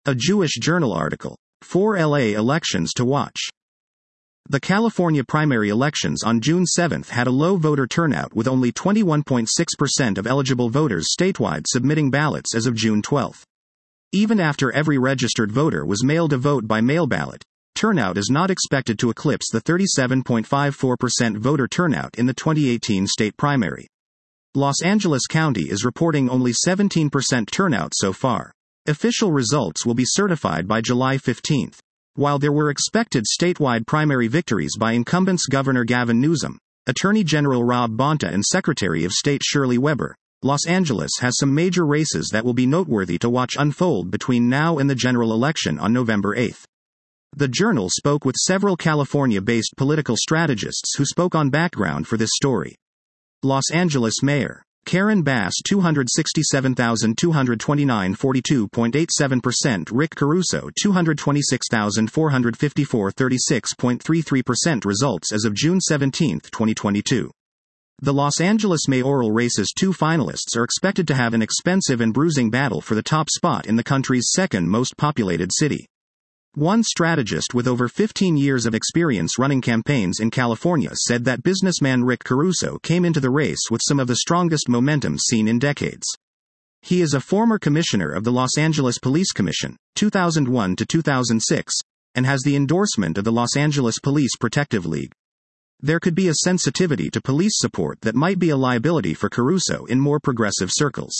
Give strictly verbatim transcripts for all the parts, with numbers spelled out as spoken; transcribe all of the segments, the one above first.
A Jewish Journal article. Four L A elections to watch. The California primary elections on June seventh had a low voter turnout with only twenty-one point six percent of eligible voters statewide submitting ballots as of June twelfth. Even after every registered voter was mailed a vote by mail ballot, turnout is not expected to eclipse the thirty-seven point five four percent voter turnout in the twenty eighteen state primary. Los Angeles County is reporting only seventeen percent turnout so far. Official results will be certified by July fifteenth. While there were expected statewide primary victories by incumbents Governor Gavin Newsom, Attorney General Rob Bonta and Secretary of State Shirley Weber, Los Angeles has some major races that will be noteworthy to watch unfold between now and the general election on November eighth. The Journal spoke with several California-based political strategists who spoke on background for this story. Los Angeles Mayor Karen Bass two hundred sixty-seven thousand two hundred twenty-nine, forty-two point eight seven percent, Rick Caruso two hundred twenty-six thousand four hundred fifty-four, thirty-six point three three percent results as of June seventeenth, twenty twenty-two. The Los Angeles mayoral race's two finalists are expected to have an expensive and bruising battle for the top spot in the country's second most populated city. One strategist with over fifteen years of experience running campaigns in California said that businessman Rick Caruso came into the race with some of the strongest momentum seen in decades. He is a former commissioner of the Los Angeles Police Commission, two thousand one to two thousand six, and has the endorsement of the Los Angeles Police Protective League. There could be a sensitivity to police support that might be a liability for Caruso in more progressive circles.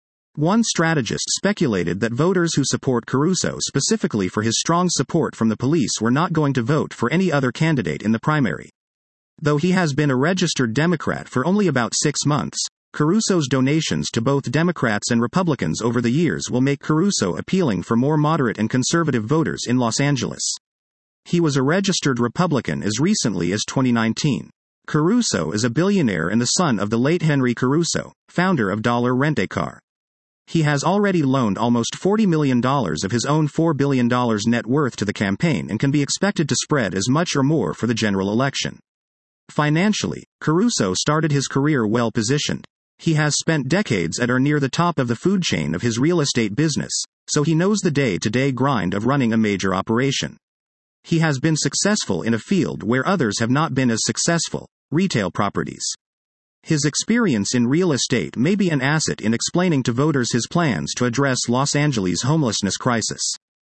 One strategist speculated that voters who support Caruso specifically for his strong support from the police were not going to vote for any other candidate in the primary. Though he has been a registered Democrat for only about six months, Caruso's donations to both Democrats and Republicans over the years will make Caruso appealing for more moderate and conservative voters in Los Angeles. He was a registered Republican as recently as twenty nineteen. Caruso is a billionaire and the son of the late Henry Caruso, founder of Dollar Rent-A-Car. He has already loaned almost forty million dollars of his own four billion dollars net worth to the campaign and can be expected to spread as much or more for the general election. Financially, Caruso started his career well positioned. He has spent decades at or near the top of the food chain of his real estate business, so he knows the day-to-day grind of running a major operation. He has been successful in a field where others have not been as successful: retail properties. His experience in real estate may be an asset in explaining to voters his plans to address Los Angeles' homelessness crisis.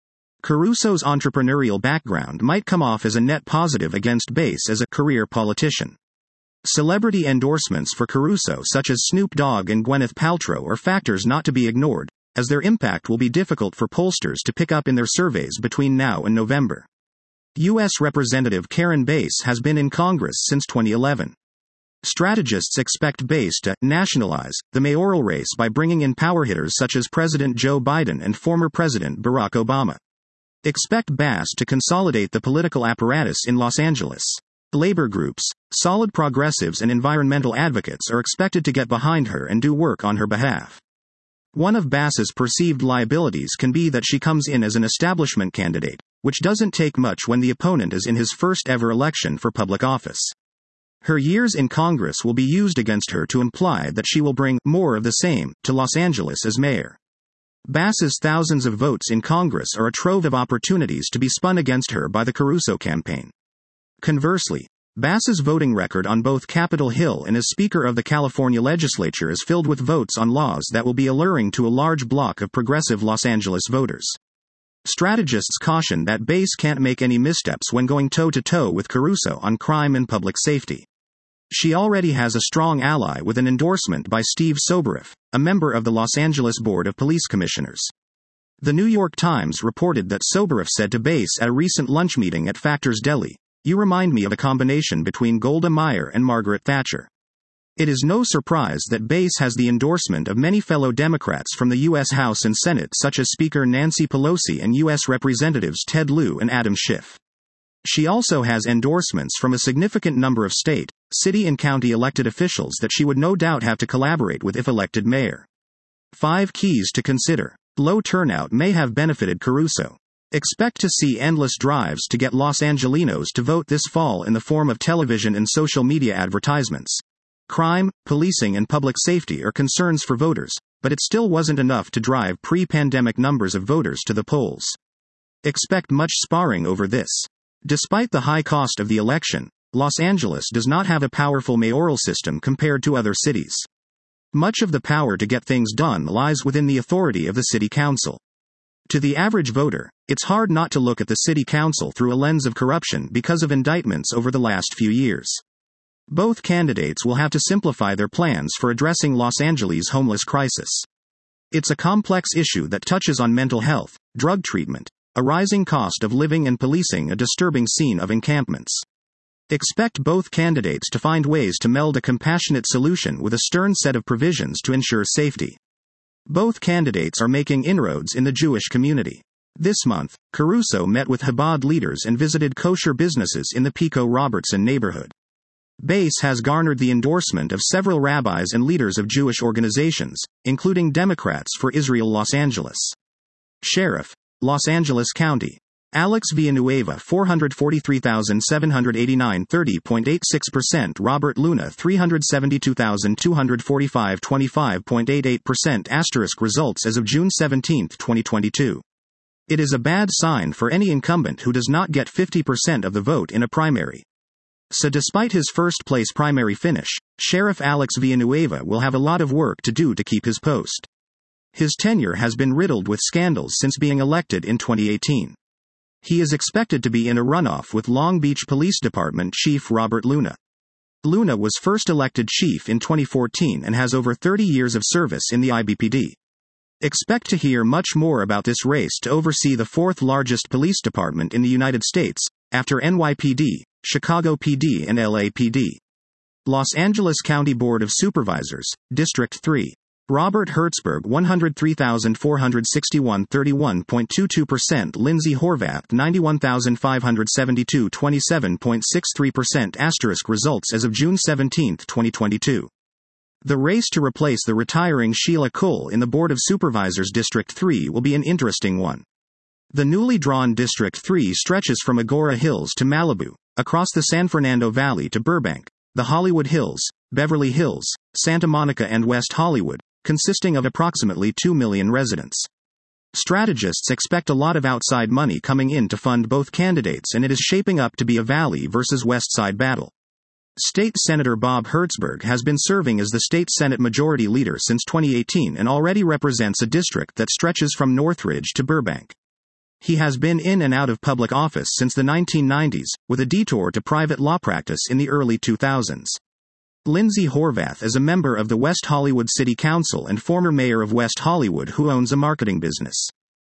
Caruso's entrepreneurial background might come off as a net positive against Bass as a career politician. Celebrity endorsements for Caruso such as Snoop Dogg and Gwyneth Paltrow are factors not to be ignored, as their impact will be difficult for pollsters to pick up in their surveys between now and November. U S Representative Karen Bass has been in Congress since twenty eleven. Strategists expect Bass to nationalize the mayoral race by bringing in power hitters such as President Joe Biden and former President Barack Obama. Expect Bass to consolidate the political apparatus in Los Angeles. Labor groups, solid progressives and environmental advocates are expected to get behind her and do work on her behalf. One of Bass's perceived liabilities can be that she comes in as an establishment candidate, which doesn't take much when the opponent is in his first ever election for public office. Her years in Congress will be used against her to imply that she will bring more of the same to Los Angeles as mayor. Bass's thousands of votes in Congress are a trove of opportunities to be spun against her by the Caruso campaign. Conversely, Bass's voting record on both Capitol Hill and as Speaker of the California Legislature is filled with votes on laws that will be alluring to a large block of progressive Los Angeles voters. Strategists caution that Bass can't make any missteps when going toe-to-toe with Caruso on crime and public safety. She already has a strong ally with an endorsement by Steve Soboroff, a member of the Los Angeles Board of Police Commissioners. The New York Times reported that Soboroff said to Bass at a recent lunch meeting at Factor's Deli, "You remind me of a combination between Golda Meir and Margaret Thatcher." It is no surprise that Bass has the endorsement of many fellow Democrats from the U S House and Senate such as Speaker Nancy Pelosi and U S Representatives Ted Lieu and Adam Schiff. She also has endorsements from a significant number of state, city and county elected officials that she would no doubt have to collaborate with if elected mayor. Five keys to consider. Low turnout may have benefited Caruso. Expect to see endless drives to get Los Angelinos to vote this fall in the form of television and social media advertisements. Crime, policing and public safety are concerns for voters, but it still wasn't enough to drive pre-pandemic numbers of voters to the polls. Expect much sparring over this. Despite the high cost of the election, Los Angeles does not have a powerful mayoral system compared to other cities. Much of the power to get things done lies within the authority of the city council. To the average voter, it's hard not to look at the city council through a lens of corruption because of indictments over the last few years. Both candidates will have to simplify their plans for addressing Los Angeles' homeless crisis. It's a complex issue that touches on mental health, drug treatment, a rising cost of living and policing a disturbing scene of encampments. Expect both candidates to find ways to meld a compassionate solution with a stern set of provisions to ensure safety. Both candidates are making inroads in the Jewish community. This month, Caruso met with Chabad leaders and visited kosher businesses in the Pico Robertson neighborhood. Bass has garnered the endorsement of several rabbis and leaders of Jewish organizations, including Democrats for Israel Los Angeles. Sheriff, Los Angeles County. Alex Villanueva four hundred forty-three thousand seven hundred eighty-nine, thirty point eight six percent. Robert Luna three hundred seventy-two thousand two hundred forty-five, twenty-five point eight eight percent. Asterisk results as of June seventeenth, twenty twenty-two. It is a bad sign for any incumbent who does not get fifty percent of the vote in a primary. So despite his first-place primary finish, Sheriff Alex Villanueva will have a lot of work to do to keep his post. His tenure has been riddled with scandals since being elected in twenty eighteen. He is expected to be in a runoff with Long Beach Police Department Chief Robert Luna. Luna was first elected chief in twenty fourteen and has over thirty years of service in the I B P D. Expect to hear much more about this race to oversee the fourth largest police department in the United States, after N Y P D, Chicago P D and L A P D. Los Angeles County Board of Supervisors, District three. Robert Hertzberg one hundred three thousand four hundred sixty-one, thirty-one point two two percent. Lindsay Horvath ninety-one thousand five hundred seventy-two, twenty-seven point six three percent. Asterisk results as of June seventeenth, twenty twenty-two. The race to replace the retiring Sheila Kull in the Board of Supervisors District three will be an interesting one. The newly drawn District three stretches from Agora Hills to Malibu, across the San Fernando Valley to Burbank, the Hollywood Hills, Beverly Hills, Santa Monica and West Hollywood, consisting of approximately two million residents. Strategists expect a lot of outside money coming in to fund both candidates, and it is shaping up to be a Valley versus West Side battle. State Senator Bob Hertzberg has been serving as the state Senate Majority Leader since twenty eighteen and already represents a district that stretches from Northridge to Burbank. He has been in and out of public office since the nineteen nineties, with a detour to private law practice in the early two thousands. Lindsay Horvath is a member of the West Hollywood City Council and former mayor of West Hollywood who owns a marketing business.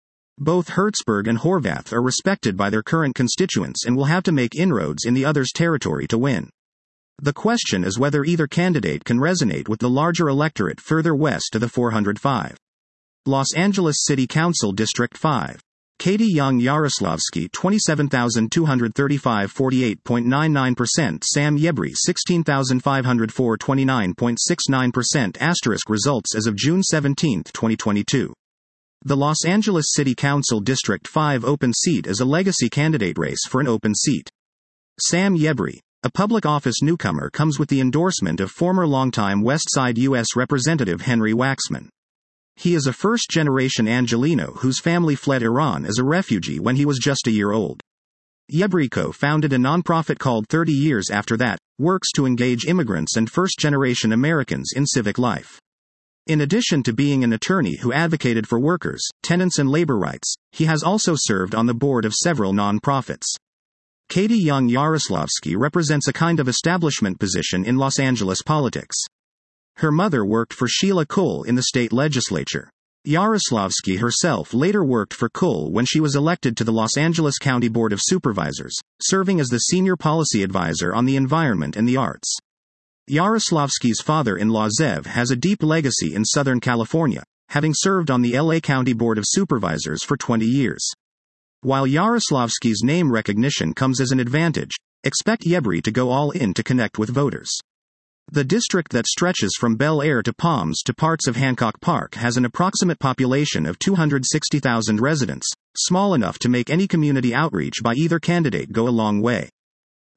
Both Hertzberg and Horvath are respected by their current constituents and will have to make inroads in the other's territory to win. The question is whether either candidate can resonate with the larger electorate further west to the four hundred five. Los Angeles City Council District five. Katie Young Yaroslavsky twenty-seven thousand two hundred thirty-five, forty-eight point nine nine percent. Sam Yebri sixteen thousand five hundred four, twenty-nine point six nine percent. Asterisk results as of June seventeenth, twenty twenty-two. The Los Angeles City Council District five open seat is a legacy candidate race for an open seat. Sam Yebri, a public office newcomer, comes with the endorsement of former longtime West Side U S Representative Henry Waxman. He is a first-generation Angelino whose family fled Iran as a refugee when he was just a year old. Yebriko founded a nonprofit called thirty years After That, works to engage immigrants and first-generation Americans in civic life. In addition to being an attorney who advocated for workers, tenants and labor rights, he has also served on the board of several nonprofits. Katie Young Yaroslavsky represents a kind of establishment position in Los Angeles politics. Her mother worked for Sheila Kull in the state legislature. Yaroslavsky herself later worked for Kull when she was elected to the Los Angeles County Board of Supervisors, serving as the senior policy advisor on the environment and the arts. Yaroslavsky's father-in-law Zev has a deep legacy in Southern California, having served on the L A County Board of Supervisors for twenty years. While Yaroslavsky's name recognition comes as an advantage, expect Yebri to go all in to connect with voters. The district that stretches from Bel Air to Palms to parts of Hancock Park has an approximate population of two hundred sixty thousand residents, small enough to make any community outreach by either candidate go a long way.